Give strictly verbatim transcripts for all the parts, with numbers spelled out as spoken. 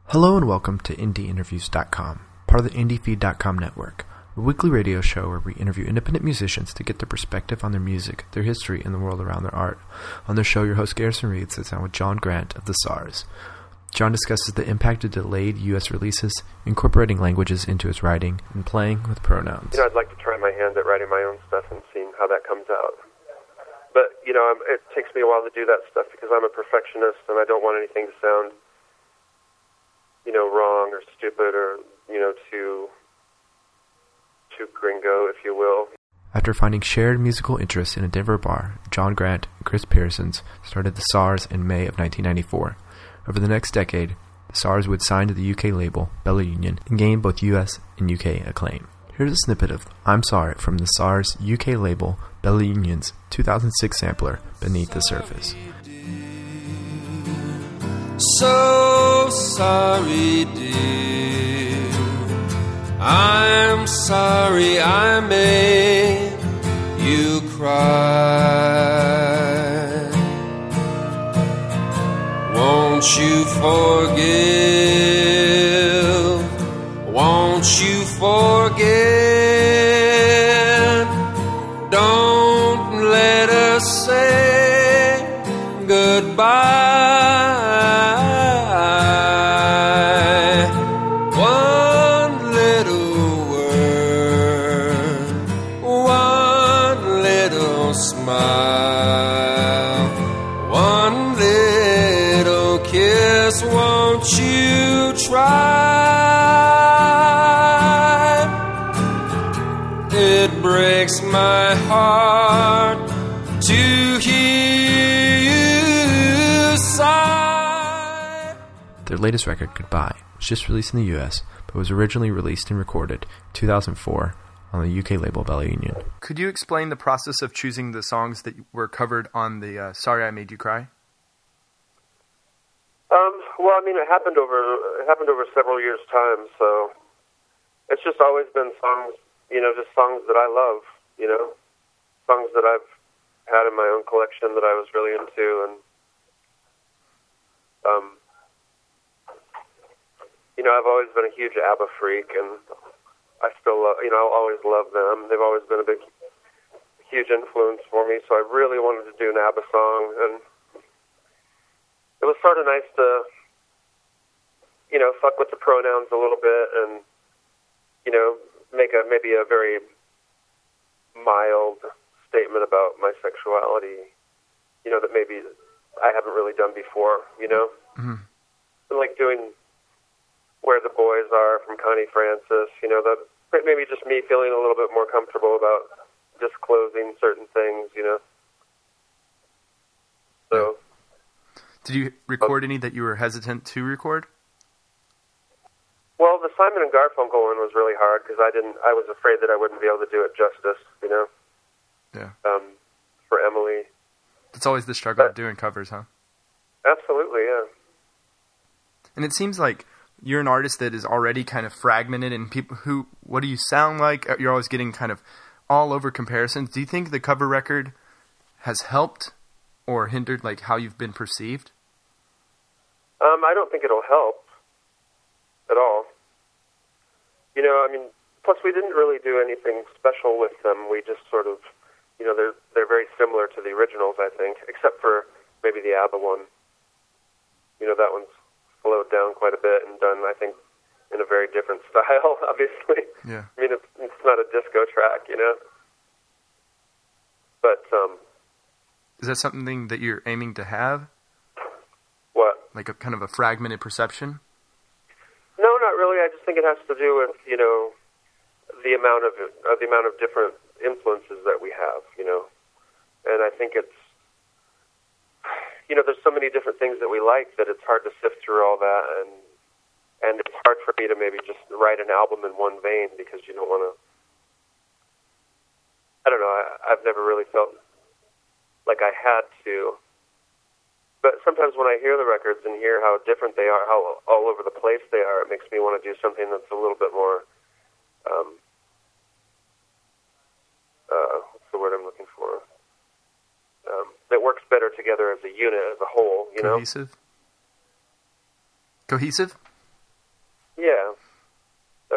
Hello and welcome to indie interviews dot com, part of the indie feed dot com network, a weekly radio show where we interview independent musicians to get their perspective on their music, their history, and the world around their art. On their show, your host Garrison Reed sits down with John Grant of the S A R S. John discusses the impact of delayed U S releases, incorporating languages into his writing, and playing with pronouns. You know, I'd like to try my hand at writing my own stuff and seeing how that comes out. But, you know, I'm, it takes me a while to do that stuff because I'm a perfectionist and I don't want anything to sound, you know, wrong or stupid or, you know, too, too gringo, if you will. After finding shared musical interests in a Denver bar, John Grant and Chris Pearsons started the S A R S in May of nineteen ninety-four. Over the next decade, the S A R S would sign to the U K label, Bella Union, and gain both U S and U K acclaim. Here's a snippet of I'm Sorry from the S A R S U K label, Bella Union's two thousand six sampler, Beneath the Surface. So sorry, dear, I'm sorry I made you cry. Won't you forgive? Won't you forget? Don't let us say goodbye. One little word, one little smile, one little kiss, won't you try? It breaks my heart to hear you sigh. Their latest record, Goodbye, was just released in the U S, but was originally released and recorded in two thousand four on the U K label Bella Union. Could you explain the process of choosing the songs that were covered on the uh, Sorry I Made You Cry? Um, well, I mean, it happened over it happened over several years' time, so it's just always been songs, you know, just songs that I love, you know, songs that I've had in my own collection that I was really into, and um, you know, I've always been a huge ABBA freak, and I still love, you know, I'll always love them. They've always been a big, huge influence for me, so I really wanted to do an ABBA song, and it was sort of nice to, you know, fuck with the pronouns a little bit and, you know, make a maybe a very mild statement about my sexuality, you know, that maybe I haven't really done before, you know? Mm-hmm. Like doing Where the Boys Are from Connie Francis, you know, that maybe just me feeling a little bit more comfortable about disclosing certain things, you know? So... Did you record any that you were hesitant to record? Well, the Simon and Garfunkel one was really hard because I didn't. I was afraid that I wouldn't be able to do it justice, you know. Yeah. Um, for Emily. It's always the struggle but, of doing covers, huh? Absolutely, yeah. And it seems like you're an artist that is already kind of fragmented, and people who, what do you sound like? You're always getting kind of all over comparisons. Do you think the cover record has helped or hindered, like, how you've been perceived? Um, I don't think it'll help at all. You know, I mean, plus we didn't really do anything special with them. We just sort of, you know, they're they're very similar to the originals, I think, except for maybe the ABBA one. You know, that one's slowed down quite a bit and done, I think, in a very different style, obviously. Yeah. I mean, it's, it's not a disco track, you know. But, um... is that something that you're aiming to have? What? Like a kind of a fragmented perception? No, not really. I just think it has to do with, you know, the amount of uh, the amount of different influences that we have, you know. And I think it's, you know, there's so many different things that we like that it's hard to sift through all that, and and it's hard for me to maybe just write an album in one vein because you don't want to. I don't know. I, I've never really felt like I had to. But sometimes when I hear the records and hear how different they are, how all over the place they are, it makes me want to do something that's a little bit more, um, uh, what's the word I'm looking for? Um, that works better together as a unit, as a whole, you know? Cohesive? Cohesive?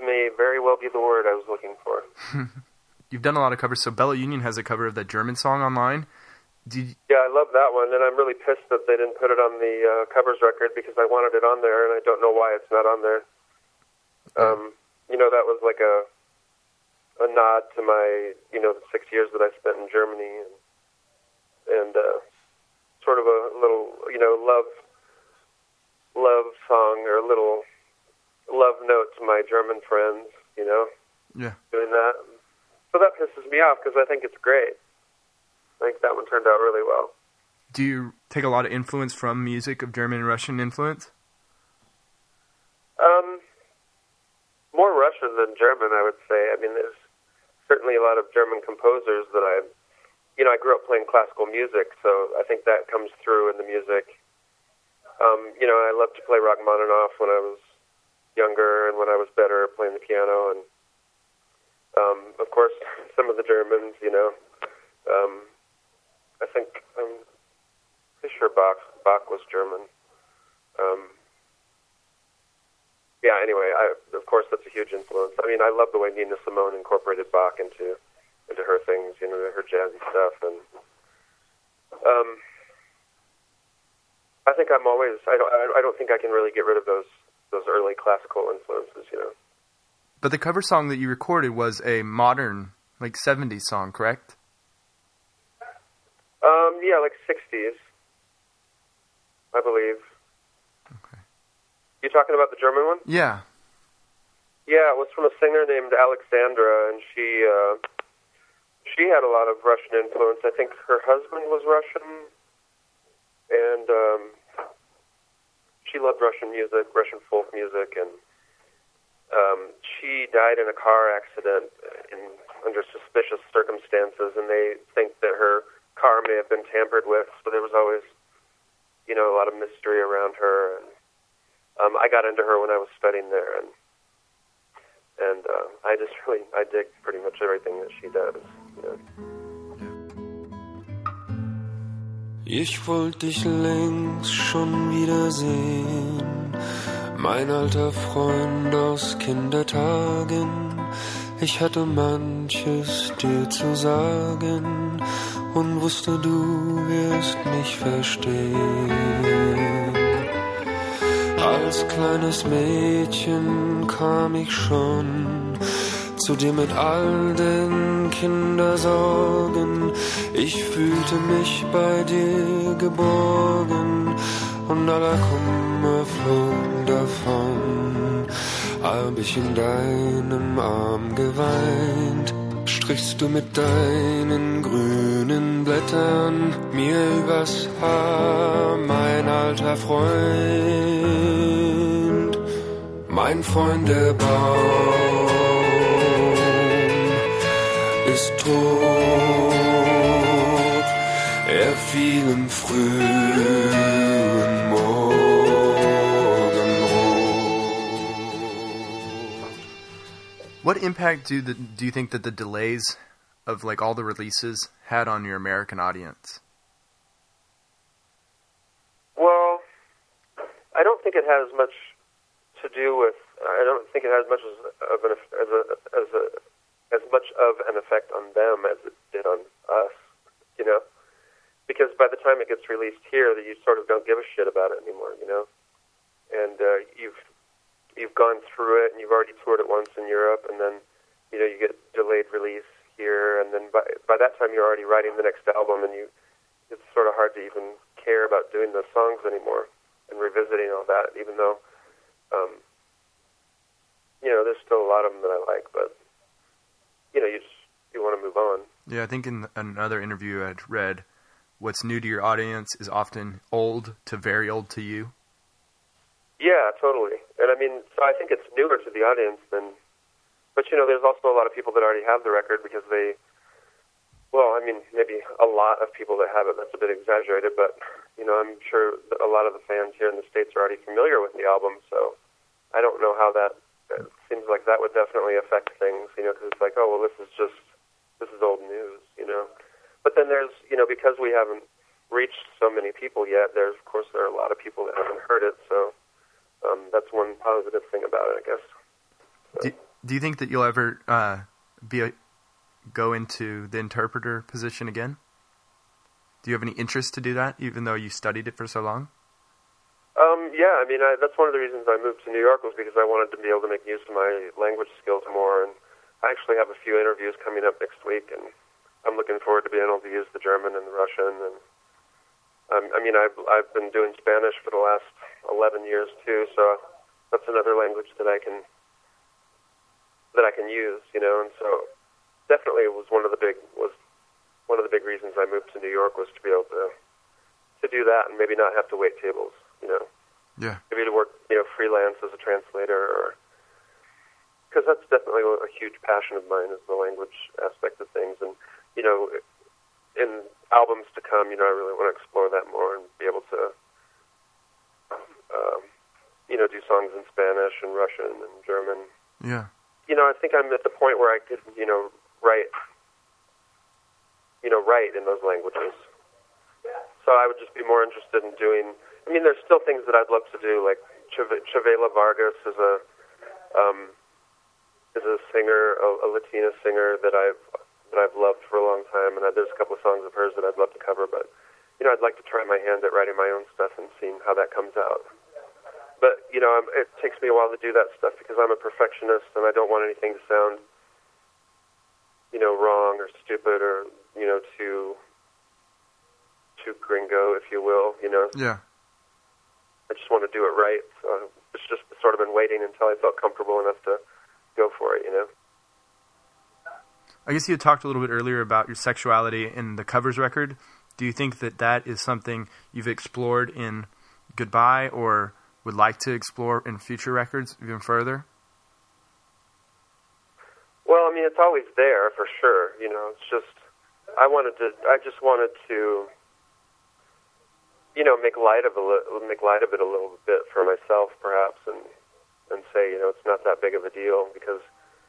may very well be the word I was looking for. You've done a lot of covers. So Bella Union has a cover of that German song online. Did you... Yeah, I love that one, and I'm really pissed that they didn't put it on the uh, covers record because I wanted it on there, and I don't know why it's not on there. Um, you know, that was like a a nod to my, you know, the six years that I spent in Germany, and, and uh, sort of a little, you know, love love song or a little love note to my German friends, you know, yeah, doing that. So that pisses me off because I think it's great. I think that one turned out really well. Do you take a lot of influence from music of German and Russian influence? Um, more Russian than German, I would say. I mean, there's certainly a lot of German composers that I, you know, I grew up playing classical music, so I think that comes through in the music. Um, you know, I loved to play Rachmaninoff when I was younger and when I was better at playing the piano, and um, of course, some of the Germans, you know. Um, I think, I'm pretty sure Bach, Bach was German. Um, yeah, anyway, I, of course, that's a huge influence. I mean, I love the way Nina Simone incorporated Bach into into her things, you know, her jazzy stuff. And um, I think I'm always, I don't, I don't think I can really get rid of those those early classical influences, you know. But the cover song that you recorded was a modern, like, seventies song, correct? Um, yeah, like sixties, I believe. Okay. You talking about the German one? Yeah. Yeah, it was from a singer named Alexandra, and she uh, she had a lot of Russian influence. I think her husband was Russian, and um, she loved Russian music, Russian folk music, and um, she died in a car accident in under suspicious circumstances, and they think that her car may have been tampered with, so there was always, you know, a lot of mystery around her. And um, I got into her when I was studying there, and and uh, I just really, I dig pretty much everything that she does, you know. Ich wollte dich längst schon wiedersehen, mein alter Freund aus Kindertagen. Ich hatte manches dir zu sagen und wusste, du wirst mich verstehen. Als kleines Mädchen kam ich schon zu dir mit all den Kindersorgen. Ich fühlte mich bei dir geborgen und aller Kummer flog davon. Hab ich in deinem Arm geweint, strichst du mit deinen grünen Blättern mir übers Haar, mein alter Freund, mein Freund der Baum ist tot, er fiel im frühen What impact do the do you think that the delays of like all the releases had on your American audience? Well, I don't think it has much to do with. I don't think it has much as of an as a as a as much of an effect on them as it did on us. You know, because by the time it gets released here, that you sort of don't give a shit about it anymore. You know, and uh, you've. You've gone through it, and you've already toured it once in Europe, and then, you know, you get delayed release here, and then by by that time you're already writing the next album, and you it's sort of hard to even care about doing those songs anymore and revisiting all that, even though, um, you know, there's still a lot of them that I like, but, you know, you just, you want to move on. Yeah, I think in another interview I'd read, what's new to your audience is often old to very old to you. Yeah, totally. And I mean, so I think it's newer to the audience than, but you know, there's also a lot of people that already have the record because they, well, I mean, maybe a lot of people that have it, that's a bit exaggerated, but, you know, I'm sure that a lot of the fans here in the States are already familiar with the album, so I don't know how that, it seems like that would definitely affect things, you know, because it's like, oh, well, this is just, this is old news, you know. But then there's, you know, because we haven't reached so many people yet, there's, of course, there are a lot of people that haven't heard it, so. Um, that's one positive thing about it, I guess. So. Do, Do you think that you'll ever uh, be a, go into the interpreter position again? Do you have any interest to do that, even though you studied it for so long? Um, yeah, I mean, I, that's one of the reasons I moved to New York was because I wanted to be able to make use of my language skills more, and I actually have a few interviews coming up next week, and I'm looking forward to being able to use the German and the Russian, and um, I mean, I've, I've been doing Spanish for the last eleven years, too, so that's another language that I can that I can use, you know, and so definitely it was one of the big, was one of the big reasons I moved to New York was to be able to, to do that and maybe not have to wait tables, you know. Yeah. Maybe to work, you know, freelance as a translator, or because that's definitely a huge passion of mine is the language aspect of things. And, you know, in albums to come, you know, I really want to explore that more and be able to, um, you know, do songs in Spanish and Russian and German. Yeah. You know, I think I'm at the point where I could, you know, write, you know, write in those languages. So I would just be more interested in doing, I mean, there's still things that I'd love to do, like Ch- Chavela Vargas is a, um, is a singer, a, a Latina singer that I've that I've loved for a long time, and I, there's a couple of songs of hers that I'd love to cover. But you know, I'd like to try my hand at writing my own stuff and seeing how that comes out. But you know, I'm, it takes me a while to do that stuff because I'm a perfectionist and I don't want anything to sound, you know, wrong or stupid or you know too too gringo, if you will. You know. Yeah. I just want to do it right. So it's just sort of been waiting until I felt comfortable enough to go for it, you know? I guess you had talked a little bit earlier about your sexuality in the covers record. Do you think that that is something you've explored in Goodbye or would like to explore in future records even further? Well, I mean, it's always there for sure, you know. It's just, I wanted to, I just wanted to, you know, make light of a li- make light of it a little bit for myself, perhaps, and and say, you know, it's not that big of a deal because,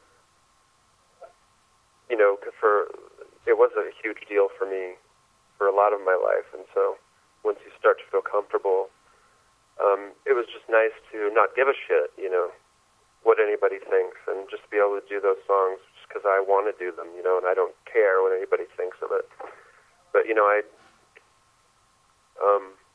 you know, for it was a huge deal for me for a lot of my life, and so once you start to feel comfortable, um, it was just nice to not give a shit, you know, what anybody thinks, and just be able to do those songs just because I want to do them, you know, and I don't care what anybody thinks of it. But you know, I. Um,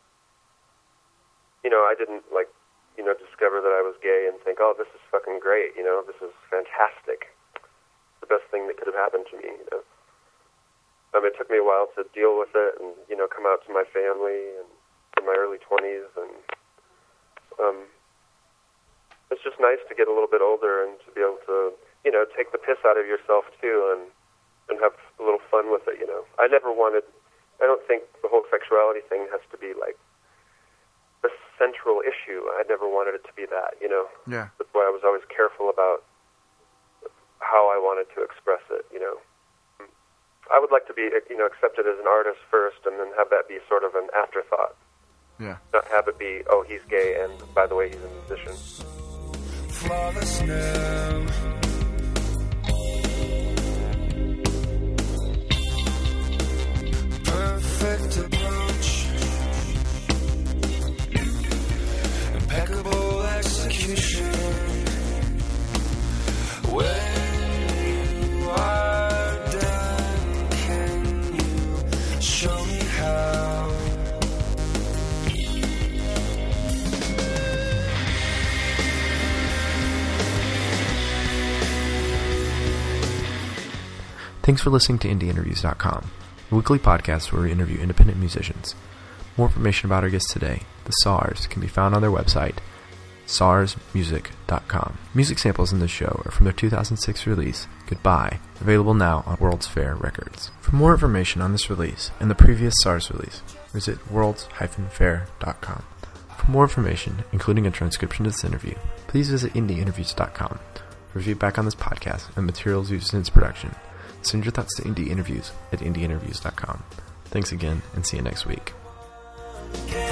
you know, I didn't, like, you know, discover that I was gay and think, oh, this is fucking great, you know, this is fantastic. The best thing that could have happened to me, you know. Um, it took me a while to deal with it and, you know, come out to my family and in my early twenties, and um, it's just nice to get a little bit older and to be able to, you know, take the piss out of yourself, too, and, and have a little fun with it, you know. I never wanted... I don't think the whole sexuality thing has to be, like, the central issue. I never wanted it to be that, you know? Yeah. That's why I was always careful about how I wanted to express it, you know? I would like to be, you know, accepted as an artist first and then have that be sort of an afterthought. Yeah. Not have it be, oh, he's gay, and by the way, he's a musician. Flawless now. Perfect approach, impeccable execution. When you are done, can you show me how? Thanks for listening to indie interviews dot com, a weekly podcast where we interview independent musicians. More information about our guests today, the S A Rs, can be found on their website, S A R S music dot com. Music samples in this show are from their two thousand six release, Goodbye, available now on World's Fair Records. For more information on this release and the previous S A R S release, visit worlds dash fair dot com. For more information, including a transcription of this interview, please visit indie interviews dot com. For feedback on this podcast and materials used in its production, send your thoughts to Indie Interviews at indie interviews dot com. Thanks again, and see you next week. Can